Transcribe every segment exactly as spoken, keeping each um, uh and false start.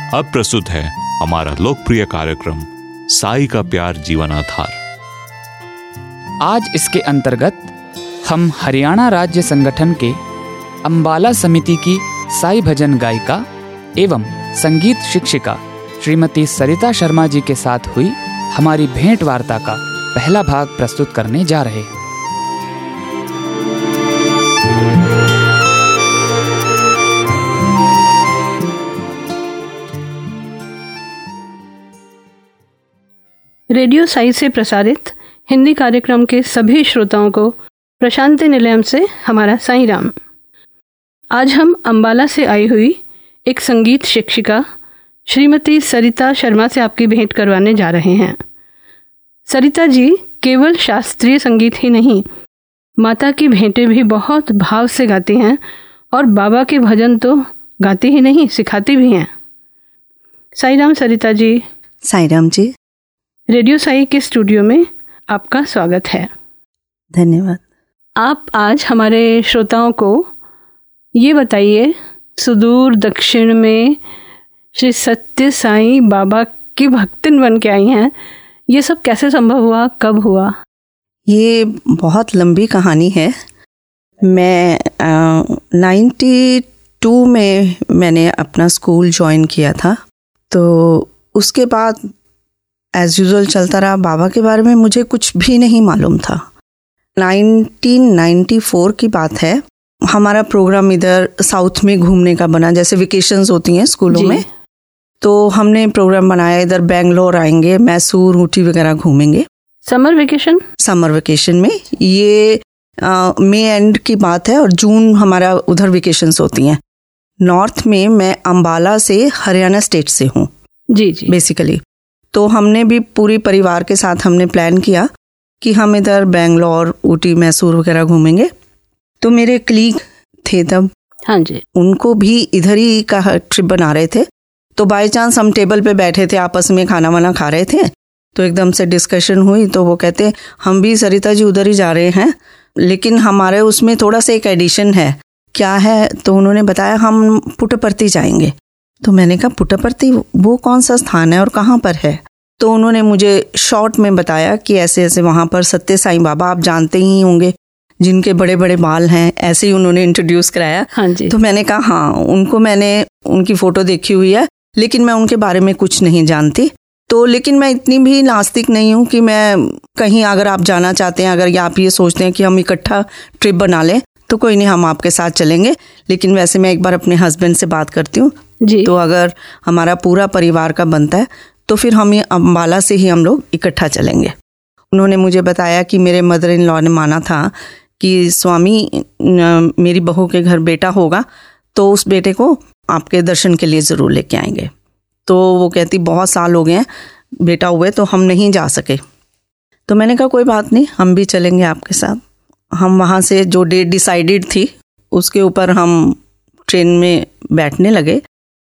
अब प्रस्तुत है हमारा लोकप्रिय कार्यक्रम साई का प्यार जीवन आधार। आज इसके अंतर्गत हम हरियाणा राज्य संगठन के अंबाला समिति की साई भजन गायिका एवं संगीत शिक्षिका श्रीमती सरिता शर्मा जी के साथ हुई हमारी भेंट वार्ता का पहला भाग प्रस्तुत करने जा रहे हैं। रेडियो साई से प्रसारित हिंदी कार्यक्रम के सभी श्रोताओं को प्रशांति निलयम से हमारा साई राम। आज हम अंबाला से आई हुई एक संगीत शिक्षिका श्रीमती सरिता शर्मा से आपकी भेंट करवाने जा रहे हैं। सरिता जी केवल शास्त्रीय संगीत ही नहीं, माता की भेंटें भी बहुत भाव से गाती हैं और बाबा के भजन तो गाती ही नहीं, सिखाती भी हैं। साई राम सरिता जी। साई राम जी। रेडियो साई के स्टूडियो में आपका स्वागत है। धन्यवाद। आप आज हमारे श्रोताओं को ये बताइए, सुदूर दक्षिण में श्री सत्य साई बाबा की भक्तिन बन के आई हैं, ये सब कैसे संभव हुआ, कब हुआ? ये बहुत लंबी कहानी है। मैं नाइन्टी टू में मैंने अपना स्कूल ज्वाइन किया था, तो उसके बाद एज यूजुअल चलता रहा। बाबा के बारे में मुझे कुछ भी नहीं मालूम था। नाइनटीन नाइंटी फोर की बात है। हमारा प्रोग्राम इधर साउथ में घूमने का बना, जैसे वेकेशंस होती हैं स्कूलों में, तो हमने प्रोग्राम बनाया इधर बेंगलोर आएंगे, मैसूर, ऊटी वगैरह घूमेंगे। समर वेकेशन समर वेकेशन में ये मई एंड की बात है और जून हमारा उधर वेकेशंस होती हैं। नॉर्थ में मैं अंबाला से हरियाणा स्टेट से हूँ जी जी बेसिकली। तो हमने भी पूरी परिवार के साथ हमने प्लान किया कि हम इधर बेंगलोर, ऊटी, मैसूर वगैरह घूमेंगे। तो मेरे कलीग थे तब, हाँ जी, उनको भी इधर ही का ट्रिप बना रहे थे। तो बाय चांस हम टेबल पे बैठे थे, आपस में खाना वाना खा रहे थे, तो एकदम से डिस्कशन हुई। तो वो कहते हम भी सरिता जी उधर ही जा रहे हैं, लेकिन हमारे उसमें थोड़ा सा एक एडिशन है। क्या है? तो उन्होंने बताया हम पुट्टपर्थी जाएंगे। तो मैंने कहा पुट्टपर्थी वो कौन सा स्थान है और कहाँ पर है? तो उन्होंने मुझे शॉर्ट में बताया कि ऐसे ऐसे वहाँ पर सत्य साईं बाबा, आप जानते ही होंगे, जिनके बड़े बड़े बाल हैं, ऐसे ही उन्होंने इंट्रोड्यूस कराया। हाँ जी। तो मैंने कहा हाँ, उनको मैंने उनकी फ़ोटो देखी हुई है, लेकिन मैं उनके बारे में कुछ नहीं जानती। तो लेकिन मैं इतनी भी नास्तिक नहीं हूँ कि मैं कहीं, अगर आप जाना चाहते हैं, अगर आप ये सोचते हैं कि हम इकट्ठा ट्रिप बना लें, तो कोई नहीं, हम आपके साथ चलेंगे। लेकिन वैसे मैं एक बार अपने हस्बैंड से बात करती हूँ जी। तो अगर हमारा पूरा परिवार का बनता है तो फिर हम ये अंबाला से ही हम लोग इकट्ठा चलेंगे। उन्होंने मुझे बताया कि मेरे मदर इन लॉ ने माना था कि स्वामी मेरी बहू के घर बेटा होगा तो उस बेटे को आपके दर्शन के लिए ज़रूर लेके आएंगे। तो वो कहती बहुत साल हो गए हैं बेटा हुए, तो हम नहीं जा सके। तो मैंने कहा कोई बात नहीं, हम भी चलेंगे आपके साथ। हम वहाँ से जो डेट डिसाइडेड थी उसके ऊपर हम ट्रेन में बैठने लगे।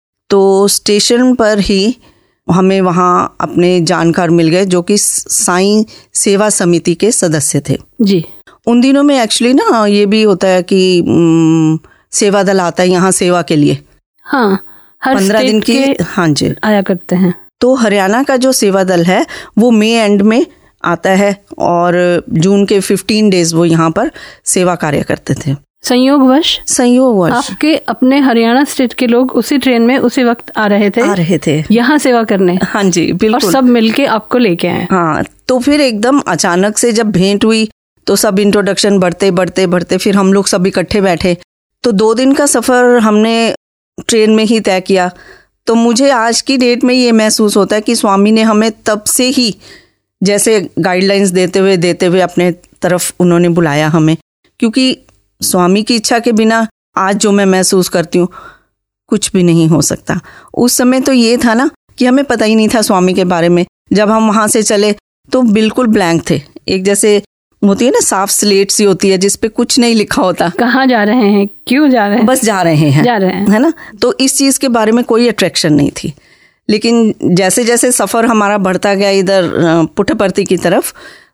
तो स्टेशन पर ही हमें वहाँ अपने जानकार मिल गए जो कि साईं सेवा समिति के सदस्य थे जी। उन दिनों में एक्चुअली ना ये भी होता है कि न, सेवा दल आता है यहाँ सेवा के लिए। हाँ, हर पंद्रह दिन की हाँ जी आया करते हैं। तो हरियाणा का जो सेवा दल है वो मई एंड में आता है और जून के फिफ्टीन डेज वो यहाँ पर सेवा कार्य करते थे। संयोगवश संयोगवश आपके अपने हरियाणा स्टेट के लोग उसी ट्रेन में उसी वक्त आ रहे थे आ रहे थे यहाँ सेवा करने। हाँ जी बिल्कुल। और सब मिलके आपको लेके आए। हाँ, तो फिर एकदम अचानक से जब भेंट हुई तो सब इंट्रोडक्शन बढ़ते बढ़ते बढ़ते फिर हम लोग सब इकट्ठे बैठे। तो दो दिन का सफ़र हमने ट्रेन में ही तय किया। तो मुझे आज की डेट में ये महसूस होता है कि स्वामी ने हमें तब से ही जैसे गाइडलाइंस देते हुए देते हुए अपने तरफ उन्होंने बुलाया हमें, क्योंकि स्वामी की इच्छा के बिना आज जो मैं महसूस करती हूँ कुछ भी नहीं हो सकता। उस समय तो ये था ना कि हमें पता ही नहीं था स्वामी के बारे में। जब हम वहाँ से चले तो बिल्कुल ब्लैंक थे, एक जैसे होती है ना साफ स्लेट सी होती है जिस पे कुछ नहीं लिखा होता, कहाँ जा रहे हैं, क्यों जा रहे हैं, बस जा रहे हैं जा रहे हैं है ना। तो इस चीज़ के बारे में कोई अट्रैक्शन नहीं थी। लेकिन जैसे जैसे सफ़र हमारा बढ़ता गया इधर पुट्टपर्थी की तरफ,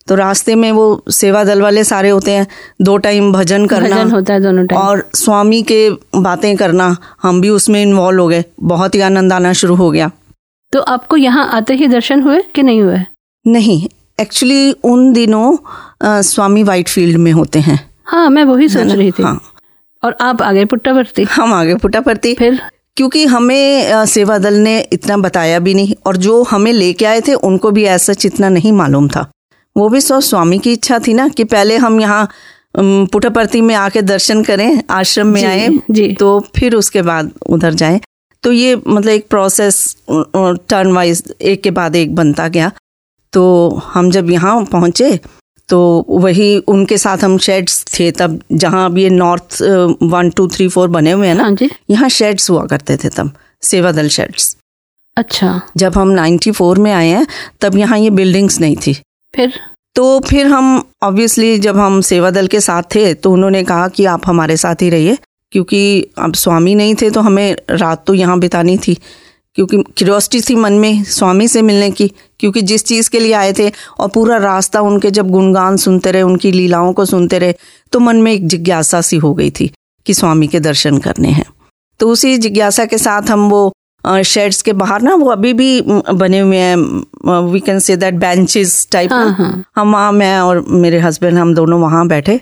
तो रास्ते में वो सेवा दल वाले सारे होते हैं, दो टाइम भजन करना भजन होता है दोनों टाइम, और स्वामी के बातें करना, हम भी उसमें इन्वॉल्व हो गए। बहुत ही आनंद आना शुरू हो गया। तो आपको यहाँ आते ही दर्शन हुए कि नहीं हुए? नहीं, एक्चुअली उन दिनों आ, स्वामी वाइटफील्ड में होते हैं। हाँ, मैं वही सोच रही थी। हाँ। और आप आगे पुट्टापर्थी? हम आगे पुट्टापर्थी। फिर क्योंकि हमें आ, सेवा दल ने इतना बताया भी नहीं, और जो हमें लेके आए थे उनको भी ऐसा इतना नहीं मालूम था। वो भी सो स्वामी की इच्छा थी ना कि पहले हम यहाँ पुट्टापर्थी में आके दर्शन करें, आश्रम में आए, तो फिर उसके बाद उधर जाएं। तो ये मतलब एक प्रोसेस टर्न वाइज एक के बाद एक बनता गया। तो हम जब यहाँ पहुँचे तो वही उनके साथ हम शेड्स थे तब, जहाँ अब ये north one two three four बने हुए हैं ना, हाँ, यहाँ शेड्स हुआ करते थे तब, सेवा दल शेड्स। अच्छा। जब हम नाइन्टी फोर में आए हैं तब यहाँ ये बिल्डिंग्स नहीं थी। फिर तो फिर हम ऑब्वियसली जब हम सेवा दल के साथ थे तो उन्होंने कहा कि आप हमारे साथ ही रहिए, क्योंकि अब स्वामी नहीं थे तो हमें रात तो यहाँ बितानी थी, क्योंकि क्यूरियोसिटी थी मन में स्वामी से मिलने की, क्योंकि जिस चीज़ के लिए आए थे और पूरा रास्ता उनके जब गुणगान सुनते रहे, उनकी लीलाओं को सुनते रहे, तो मन में एक जिज्ञासा सी हो गई थी कि स्वामी के दर्शन करने हैं। तो उसी जिज्ञासा के साथ हम वो शेड्स के बाहर ना, वो अभी भी बने हुए हैं, we can say that benches type, हम वहाँ, मैं और मेरे हस्बैंड हम दोनों वहाँ बैठे,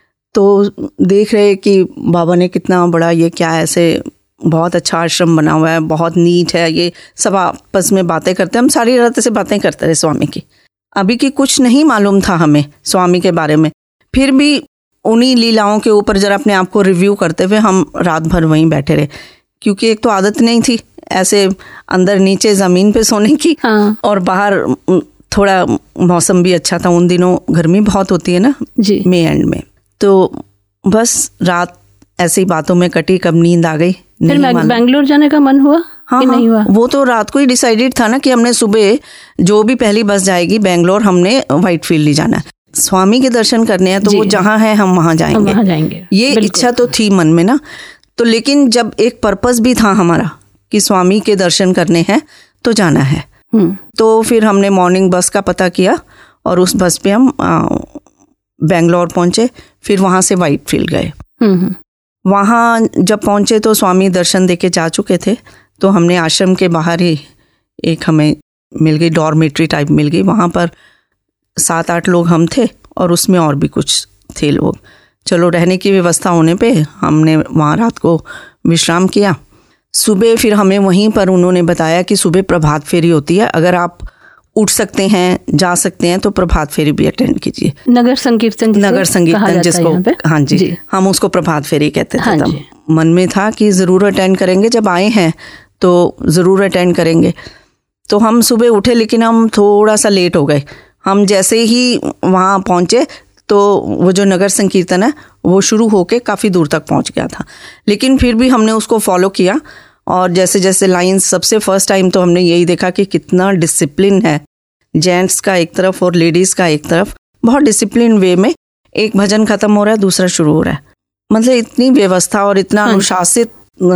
तो देख रहे कि बाबा ने कितना बड़ा, ये क्या ऐसे बहुत अच्छा आश्रम बना हुआ है, बहुत नीट है, ये सब आपस में बातें करते हैं। हम सारी रात से बातें करते रहे स्वामी की। अभी की कुछ नहीं मालूम था हमें स्वामी के बारे में, फिर भी उन्हीं लीलाओं के ऊपर जरा अपने आप को रिव्यू करते हुए हम रात भर वहीं बैठे रहे, क्योंकि एक तो आदत नहीं थी ऐसे अंदर नीचे ज़मीन पे सोने की। हाँ। और बाहर थोड़ा मौसम भी अच्छा था, उन दिनों गर्मी बहुत होती है ना जी, मई एंड में। तो बस रात ऐसी ही बातों में कटी, कब नींद आ गई। फिर बेंगलोर जाने का मन हुआ? हाँ, कि नहीं हुआ? वो तो रात को ही डिसाइडेड था ना कि हमने सुबह जो भी पहली बस जाएगी बेंगलोर, हमने व्हाइटफील्ड ही जाना है, स्वामी के दर्शन करने हैं, तो वो जहाँ है हम वहाँ जाएंगे, हम वहाँ जाएंगे। ये इच्छा तो थी मन में ना। तो लेकिन जब एक पर्पस भी था हमारा कि स्वामी के दर्शन करने हैं तो जाना है, तो फिर हमने मॉर्निंग बस का पता किया और उस बस पे हम बेंगलोर पहुंचे। फिर वहाँ से व्हाइटफील्ड गए। वहाँ जब पहुँचे तो स्वामी दर्शन देके जा चुके थे, तो हमने आश्रम के बाहर ही एक हमें मिल गई डॉर्मेट्री टाइप मिल गई। वहाँ पर सात आठ लोग हम थे और उसमें और भी कुछ थे लोग। चलो, रहने की व्यवस्था होने पे हमने वहाँ रात को विश्राम किया। सुबह फिर हमें वहीं पर उन्होंने बताया कि सुबह प्रभात फेरी होती है, अगर आप उठ सकते हैं, जा सकते हैं, तो प्रभात फेरी भी अटेंड कीजिए। नगर संकीर्तन नगर संकीर्तन जिसको, हाँ जी, जी, हम उसको प्रभात फेरी कहते थे। हाँ तब मन में था कि ज़रूर अटेंड करेंगे, जब आए हैं तो ज़रूर अटेंड करेंगे। तो हम सुबह उठे, लेकिन हम थोड़ा सा लेट हो गए। हम जैसे ही वहाँ पहुँचे तो वो जो नगर संकीर्तन है वो शुरू होके काफ़ी दूर तक पहुँच गया था, लेकिन फिर भी हमने उसको फॉलो किया। और जैसे जैसे लाइन, सबसे फर्स्ट टाइम तो हमने यही देखा कि कितना डिसिप्लिन है, जेंट्स का एक तरफ और लेडीज़ का एक तरफ, बहुत डिसिप्लिन वे में एक भजन खत्म हो रहा है, दूसरा शुरू हो रहा है। मतलब इतनी व्यवस्था और इतना अनुशासित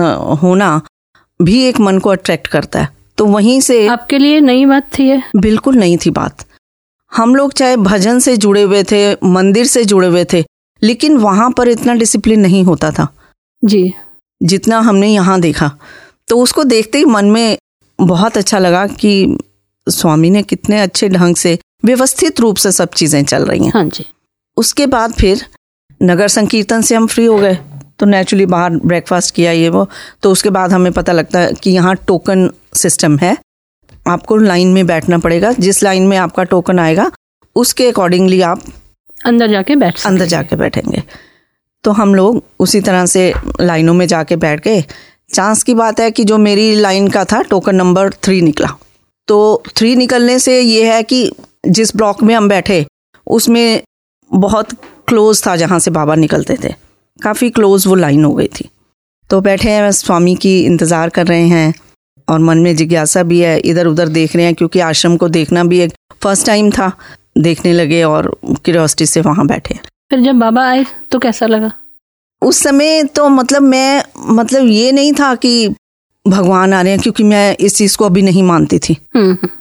होना भी एक मन को अट्रैक्ट करता है। तो वहीं से आपके लिए नई बात थी ये? बिल्कुल नई थी बात। हम लोग चाहे भजन से जुड़े हुए थे, मंदिर से जुड़े हुए थे, लेकिन वहाँ पर इतना डिसिप्लिन नहीं होता था जी, जितना हमने यहाँ देखा। तो उसको देखते ही मन में बहुत अच्छा लगा कि स्वामी ने कितने अच्छे ढंग से व्यवस्थित रूप से सब चीज़ें चल रही हैं। हाँ जी। उसके बाद फिर नगर संकीर्तन से हम फ्री हो गए, तो नेचुरली बाहर ब्रेकफास्ट किया ये वो। तो उसके बाद हमें पता लगता है कि यहाँ टोकन सिस्टम है, आपको लाइन में बैठना पड़ेगा। जिस लाइन में आपका टोकन आएगा उसके अकॉर्डिंगली आप अंदर जाके बैठ अंदर जाके बैठेंगे। तो हम लोग उसी तरह से लाइनों में जाके बैठ गए। चांस की बात है कि जो मेरी लाइन का था टोकन नंबर थ्री निकला। तो थ्री निकलने से ये है कि जिस ब्लॉक में हम बैठे उसमें बहुत क्लोज था, जहाँ से बाबा निकलते थे, काफ़ी क्लोज वो लाइन हो गई थी। तो बैठे हैं, स्वामी की इंतज़ार कर रहे हैं और मन में जिज्ञासा भी है, इधर उधर देख रहे हैं, क्योंकि आश्रम को देखना भी एक फर्स्ट टाइम था। देखने लगे और क्यूरियोसिटी से वहाँ बैठे। फिर जब बाबा आए तो कैसा लगा? उस समय तो मतलब मैं मतलब ये नहीं था कि भगवान आ रहे हैं, क्योंकि मैं इस चीज़ को अभी नहीं मानती थी।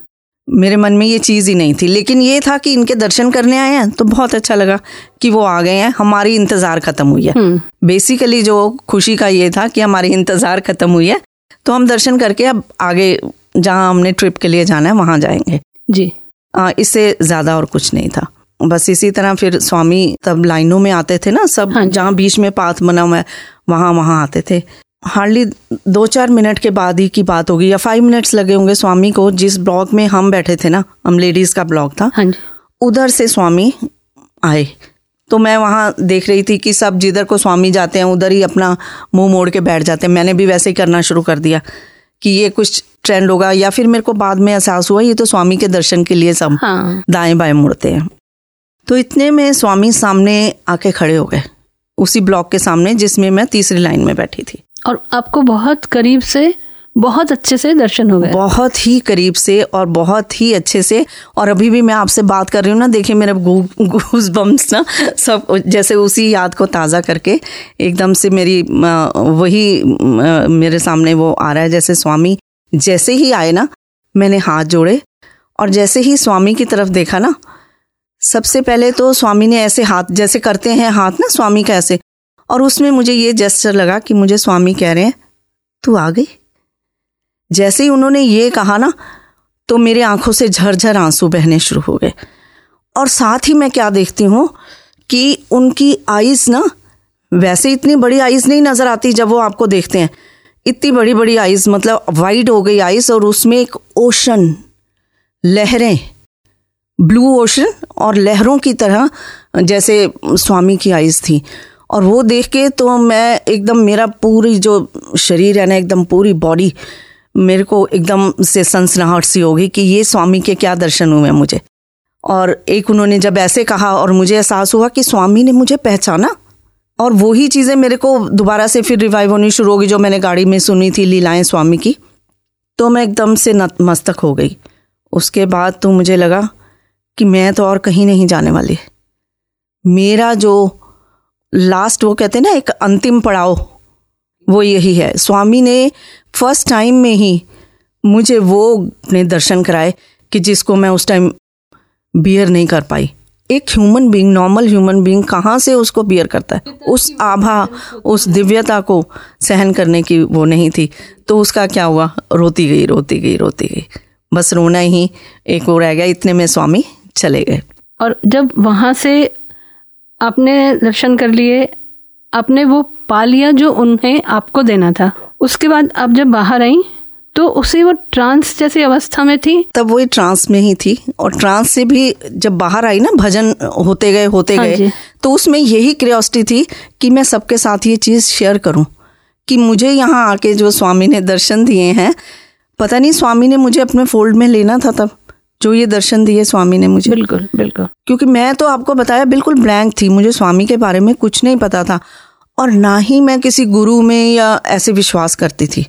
मेरे मन में ये चीज़ ही नहीं थी, लेकिन ये था कि इनके दर्शन करने आए हैं तो बहुत अच्छा लगा कि वो आ गए हैं, हमारी इंतज़ार ख़त्म हुई है। बेसिकली जो खुशी का ये था कि हमारी इंतज़ार ख़त्म हुई है, तो हम दर्शन करके अब आगे जहाँ हमने ट्रिप के लिए जाना है वहाँ जाएंगे जी। आ, इससे ज़्यादा और कुछ नहीं था। बस इसी तरह फिर स्वामी तब लाइनों में आते थे ना सब, हाँ, जहाँ बीच में पाथ बना हुआ है वहाँ वहाँ आते थे। हार्डली दो चार मिनट के बाद ही की बात होगी, या फाइव मिनट्स लगे होंगे स्वामी को। जिस ब्लॉक में हम बैठे थे ना, हम लेडीज का ब्लॉक था, हाँ जी। उधर से स्वामी आए। तो मैं वहाँ देख रही थी कि सब जिधर को स्वामी जाते हैं उधर ही अपना मुंह मोड़ के बैठ जाते हैं। मैंने भी वैसे ही करना शुरू कर दिया कि ये कुछ ट्रेंड होगा, या फिर मेरे को बाद में एहसास हुआ ये तो स्वामी के दर्शन के लिए सब हाँ। दाएं बाएं मुड़ते हैं। तो इतने में स्वामी सामने आके खड़े हो गए, उसी ब्लॉक के सामने जिसमें मैं तीसरी लाइन में बैठी थी। और आपको बहुत करीब से, बहुत अच्छे से दर्शन हो गए। बहुत ही करीब से और बहुत ही अच्छे से। और अभी भी मैं आपसे बात कर रही हूँ ना, देखिए मेरे गूज बम्स ना सब जैसे उसी याद को ताज़ा करके एकदम से मेरी वही मेरे सामने वो आ रहा है। जैसे स्वामी जैसे ही आए ना, मैंने हाथ जोड़े और जैसे ही स्वामी की तरफ देखा ना, सबसे पहले तो स्वामी ने ऐसे हाथ जैसे करते हैं हाथ ना स्वामी का ऐसे, और उसमें मुझे ये जेस्चर लगा कि मुझे स्वामी कह रहे हैं तू आ गई। जैसे ही उन्होंने ये कहा ना, तो मेरे आंखों से झरझर आंसू बहने शुरू हो गए। और साथ ही मैं क्या देखती हूँ कि उनकी आईज ना, वैसे इतनी बड़ी आईज नहीं नजर आती जब वो आपको देखते हैं, इतनी बड़ी बड़ी आईज, मतलब वाइड हो गई आईज, और उसमें एक ओशन, लहरें, ब्लू ओशन और लहरों की तरह जैसे स्वामी की आईज थी। और वो देख के तो मैं एकदम, मेरा पूरी जो शरीर है ना, एकदम पूरी बॉडी मेरे को एकदम से सनसनाहट सी हो गई कि ये स्वामी के क्या दर्शन हुए मुझे। और एक उन्होंने जब ऐसे कहा और मुझे एहसास हुआ कि स्वामी ने मुझे पहचाना, और वही चीज़ें मेरे को दोबारा से फिर रिवाइव होनी शुरू हो गई जो मैंने गाड़ी में सुनी थी, लीलाएं स्वामी की। तो मैं एकदम से नतमस्तक हो गई। उसके बाद तो मुझे लगा कि मैं तो और कहीं नहीं जाने वाली। मेरा जो लास्ट, वो कहते हैं ना एक अंतिम पड़ाव, वो यही है। स्वामी ने फर्स्ट टाइम में ही मुझे वो अपने दर्शन कराए कि जिसको मैं उस टाइम बियर नहीं कर पाई। एक human being, normal human being कहाँ से उसको बियर करता है? उस आभा, उस दिव्यता को सहन करने की वो नहीं थी। तो उसका क्या हुआ, रोती गई रोती गई रोती गई, बस रोना ही एक वो रह गया। इतने में स्वामी चले गए। और जब वहाँ से आपने दर्शन कर लिए, आपने वो पा लिया जो उन्हें आपको देना था, उसके बाद आप जब बाहर आई तो उसी वो ट्रांस जैसी अवस्था में थी? तब वही ट्रांस में ही थी। और ट्रांस से भी जब बाहर आई ना, भजन होते गए होते हाँ गए, तो उसमें यही क्यूरियोसिटी थी कि मैं सबके साथ ये चीज़ शेयर करूं कि मुझे यहाँ आके जो स्वामी ने दर्शन दिए हैं, पता नहीं स्वामी ने मुझे अपने फोल्ड में लेना था तब, जो ये दर्शन दिए स्वामी ने मुझे। बिल्कुल बिल्कुल। क्योंकि मैं तो आपको बताया बिल्कुल ब्लैंक थी, मुझे स्वामी के बारे में कुछ नहीं पता था, और ना ही मैं किसी गुरु में या ऐसे विश्वास करती थी।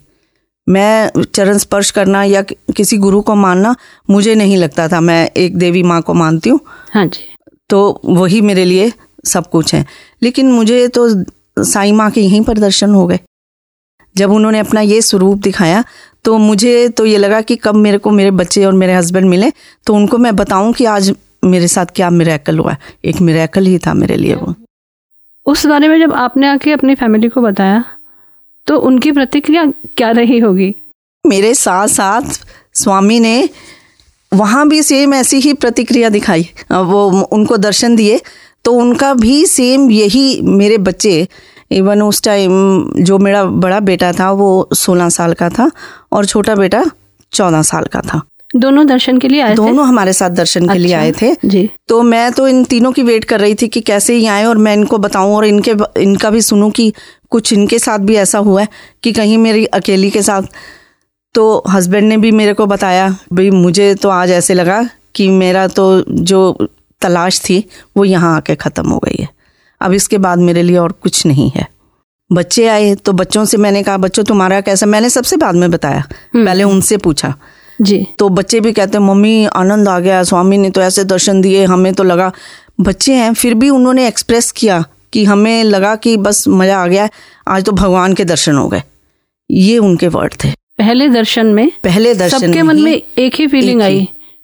मैं चरण स्पर्श करना या किसी गुरु को मानना मुझे नहीं लगता था। मैं एक देवी माँ को मानती हूँ, हाँ जी, तो वही मेरे लिए सब कुछ है। लेकिन मुझे तो साईं माँ के यहीं पर दर्शन हो गए। जब उन्होंने अपना ये स्वरूप दिखाया तो मुझे तो ये लगा कि कब मेरे को मेरे बच्चे और मेरे हस्बैंड मिले तो उनको मैं बताऊं कि आज मेरे साथ क्या मिरेकल हुआ है। एक मिरेकल ही था मेरे लिए वो। उस बारे में जब आपने आके अपनी फैमिली को बताया तो उनकी प्रतिक्रिया क्या रही होगी? मेरे साथ साथ स्वामी ने वहाँ भी सेम ऐसी ही प्रतिक्रिया दिखाई। वो उनको दर्शन दिए तो उनका भी सेम यही, मेरे बच्चे, इवन उस टाइम जो मेरा बड़ा बेटा था वो सोलह साल का था और छोटा बेटा चौदह साल का था। दोनों दर्शन के लिए आए थे? दोनों हमारे साथ दर्शन के अच्छा, लिए आए थे जी। तो मैं तो इन तीनों की वेट कर रही थी कि कैसे ही आए और मैं इनको बताऊं और इनके इनका भी सुनूं कि कुछ इनके साथ भी ऐसा हुआ है कि कहीं मेरी अकेली के साथ। तो हस्बैंड ने भी मेरे को बताया, भाई मुझे तो आज ऐसे लगा कि मेरा तो जो तलाश थी वो यहाँ आके ख़त्म हो गई है, अब इसके बाद मेरे लिए और कुछ नहीं है। बच्चे आए तो बच्चों से मैंने कहा, बच्चों तुम्हारा कैसा? मैंने सबसे बाद में बताया, पहले उनसे पूछा जी। तो बच्चे भी कहते हैं मम्मी आनंद आ गया, स्वामी ने तो ऐसे दर्शन दिए, हमें तो लगा, बच्चे हैं फिर भी उन्होंने एक्सप्रेस किया कि हमें लगा कि बस मज़ा आ गया, आज तो भगवान के दर्शन हो गए। ये उनके वर्ड थे। पहले दर्शन में पहले दर्शन सबके मन में एक ही फीलिंग आई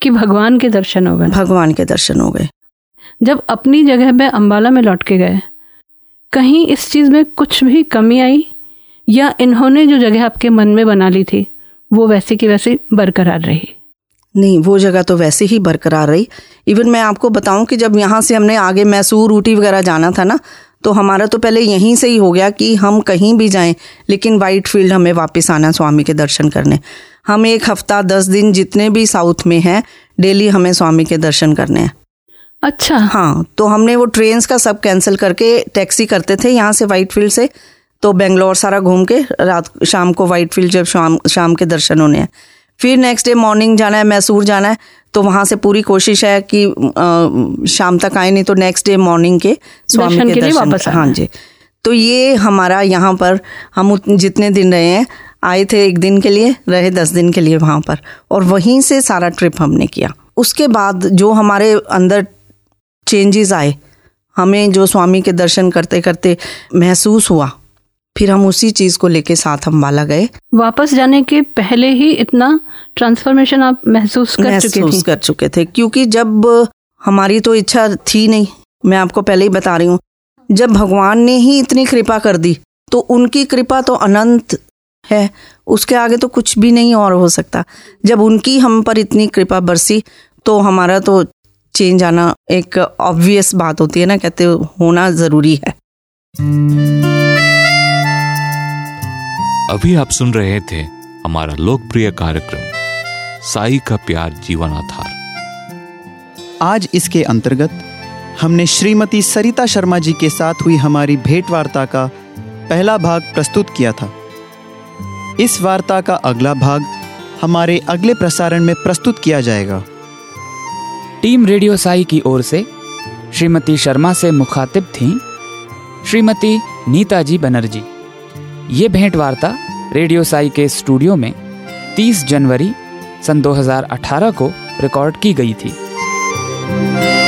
कि भगवान के दर्शन हो गए। भगवान के दर्शन हो गए। जब अपनी जगह पे अम्बाला में लौट के गए, कहीं इस चीज़ में कुछ भी कमी आई या इन्होंने जो जगह आपके मन में बना ली थी वो वैसे की वैसे बरकरार रही? नहीं, वो जगह तो वैसे ही बरकरार रही। इवन मैं आपको बताऊं कि जब यहाँ से हमने आगे मैसूर, ऊटी वगैरह जाना था ना, तो हमारा तो पहले यहीं से ही हो गया कि हम कहीं भी जाएं लेकिन वाइट फील्ड हमें वापस आना स्वामी के दर्शन करने। हम एक हफ्ता दस दिन जितने भी साउथ में हैं डेली हमें स्वामी के दर्शन करने हैं। अच्छा। हाँ, तो हमने वो ट्रेन्स का सब कैंसिल करके टैक्सी करते थे यहाँ से वाइट फील्ड से, तो बेंगलोर सारा घूम के रात शाम को वाइट फील्ड जब शाम शाम के दर्शन होने हैं, फिर नेक्स्ट डे मॉर्निंग जाना है, मैसूर जाना है, तो वहाँ से पूरी कोशिश है कि आ, शाम तक आए, नहीं तो नेक्स्ट डे मॉर्निंग के स्वामी के, के दर्शन वापस। हाँ जी। तो ये हमारा यहाँ पर हम जितने दिन रहे हैं, आए थे एक दिन के लिए, रहे दस दिन के लिए वहाँ पर, और वहीं से सारा ट्रिप हमने किया। उसके बाद जो हमारे अंदर चेंजेस आए, हमें जो स्वामी के दर्शन करते करते महसूस हुआ, फिर हम उसी चीज को लेके साथ अम्बाला गए। वापस जाने के पहले ही इतना ट्रांसफॉर्मेशन आप महसूस कर चुके थे? महसूस कर चुके थे, क्योंकि जब हमारी तो इच्छा थी नहीं, मैं आपको पहले ही बता रही हूँ, जब भगवान ने ही इतनी कृपा कर दी तो उनकी कृपा तो अनंत है, उसके आगे तो कुछ भी नहीं और हो सकता। जब उनकी हम पर इतनी कृपा बरसी तो हमारा तो चेंज आना एक ऑब्वियस बात होती है ना, कहते होना जरूरी है। अभी आप सुन रहे थे हमारा लोकप्रिय कार्यक्रम साई का प्यार जीवन आधार। आज इसके अंतर्गत हमने श्रीमती सरिता शर्मा जी के साथ हुई हमारी भेंट वार्ता का पहला भाग प्रस्तुत किया था। इस वार्ता का अगला भाग हमारे अगले प्रसारण में प्रस्तुत किया जाएगा। टीम रेडियो साई की ओर से श्रीमती शर्मा से मुखातिब थीं श्रीमती नीताजी बनर्जी। ये भेंट वार्ता रेडियो साई के स्टूडियो में तीस जनवरी सन दो हज़ार अठारह को रिकॉर्ड की गई थी।